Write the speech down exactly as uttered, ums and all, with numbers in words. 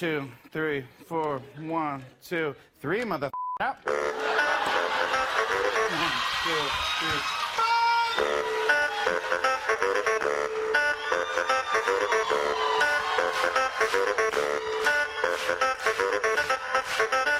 two, three, four, one, two, three, mother up. One, two, three. Thank you.